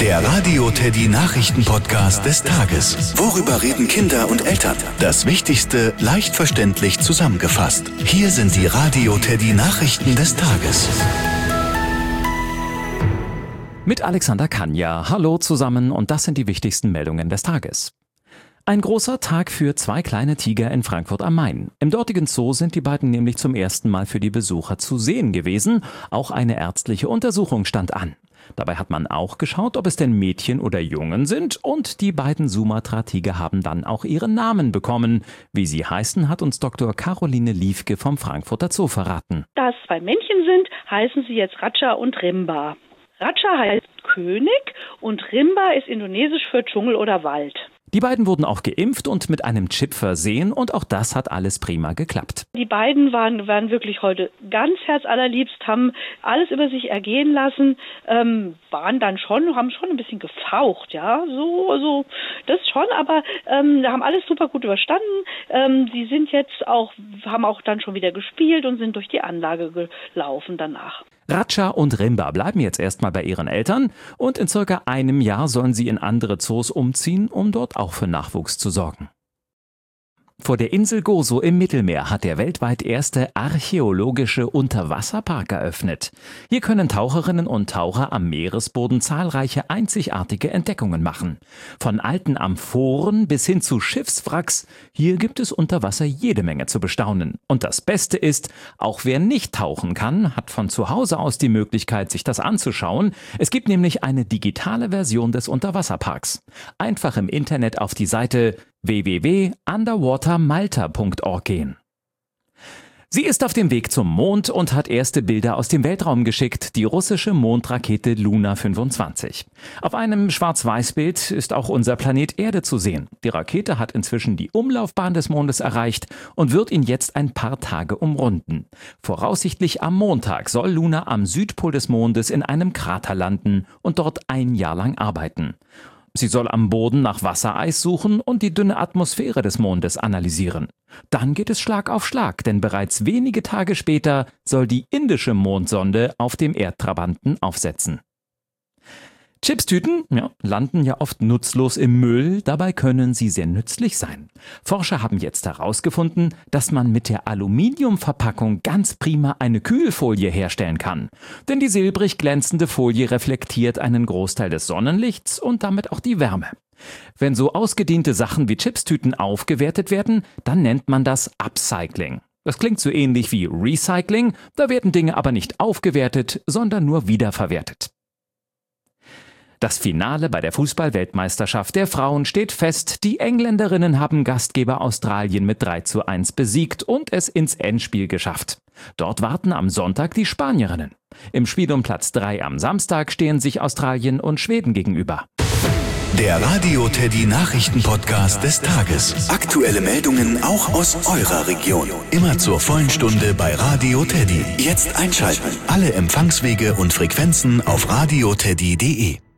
Der Radio Teddy Nachrichten-Podcast des Tages. Worüber reden Kinder und Eltern? Das Wichtigste leicht verständlich zusammengefasst. Hier sind die Radio Teddy Nachrichten des Tages. Mit Alexander Kanja. Hallo zusammen und das sind die wichtigsten Meldungen des Tages. Ein großer Tag für zwei kleine Tiger in Frankfurt am Main. Im dortigen Zoo sind die beiden nämlich zum ersten Mal für die Besucher zu sehen gewesen. Auch eine ärztliche Untersuchung stand an. Dabei hat man auch geschaut, ob es denn Mädchen oder Jungen sind, und die beiden Sumatra-Tiger haben dann auch ihren Namen bekommen. Wie sie heißen, hat uns Dr. Caroline Liefke vom Frankfurter Zoo verraten. Da es zwei Männchen sind, heißen sie jetzt Raja und Rimba. Raja heißt König und Rimba ist indonesisch für Dschungel oder Wald. Die beiden wurden auch geimpft und mit einem Chip versehen und auch das hat alles prima geklappt. Die beiden waren wirklich heute ganz herzallerliebst, haben alles über sich ergehen lassen, haben schon ein bisschen gefaucht, ja, so das schon, aber haben alles super gut überstanden. Sie sind jetzt haben auch dann schon wieder gespielt und sind durch die Anlage gelaufen danach. Raja und Rimba bleiben jetzt erstmal bei ihren Eltern und in circa einem Jahr sollen sie in andere Zoos umziehen, um dort auch für Nachwuchs zu sorgen. Vor der Insel Gozo im Mittelmeer hat der weltweit erste archäologische Unterwasserpark eröffnet. Hier können Taucherinnen und Taucher am Meeresboden zahlreiche einzigartige Entdeckungen machen. Von alten Amphoren bis hin zu Schiffswracks, hier gibt es unter Wasser jede Menge zu bestaunen. Und das Beste ist, auch wer nicht tauchen kann, hat von zu Hause aus die Möglichkeit, sich das anzuschauen. Es gibt nämlich eine digitale Version des Unterwasserparks. Einfach im Internet auf die Seite www.underwatermalta.org gehen. Sie ist auf dem Weg zum Mond und hat erste Bilder aus dem Weltraum geschickt, die russische Mondrakete Luna 25. Auf einem Schwarz-Weiß-Bild ist auch unser Planet Erde zu sehen. Die Rakete hat inzwischen die Umlaufbahn des Mondes erreicht und wird ihn jetzt ein paar Tage umrunden. Voraussichtlich am Montag soll Luna am Südpol des Mondes in einem Krater landen und dort ein Jahr lang arbeiten. Sie soll am Boden nach Wassereis suchen und die dünne Atmosphäre des Mondes analysieren. Dann geht es Schlag auf Schlag, denn bereits wenige Tage später soll die indische Mondsonde auf dem Erdtrabanten aufsetzen. Chipstüten landen ja oft nutzlos im Müll, dabei können sie sehr nützlich sein. Forscher haben jetzt herausgefunden, dass man mit der Aluminiumverpackung ganz prima eine Kühlfolie herstellen kann. Denn die silbrig glänzende Folie reflektiert einen Großteil des Sonnenlichts und damit auch die Wärme. Wenn so ausgediente Sachen wie Chipstüten aufgewertet werden, dann nennt man das Upcycling. Das klingt so ähnlich wie Recycling, da werden Dinge aber nicht aufgewertet, sondern nur wiederverwertet. Das Finale bei der Fußball-Weltmeisterschaft der Frauen steht fest. Die Engländerinnen haben Gastgeber Australien mit 3:1 besiegt und es ins Endspiel geschafft. Dort warten am Sonntag die Spanierinnen. Im Spiel um Platz 3 am Samstag stehen sich Australien und Schweden gegenüber. Der Radio Teddy Nachrichten-Podcast des Tages. Aktuelle Meldungen auch aus eurer Region. Immer zur vollen Stunde bei Radio Teddy. Jetzt einschalten. Alle Empfangswege und Frequenzen auf radioteddy.de.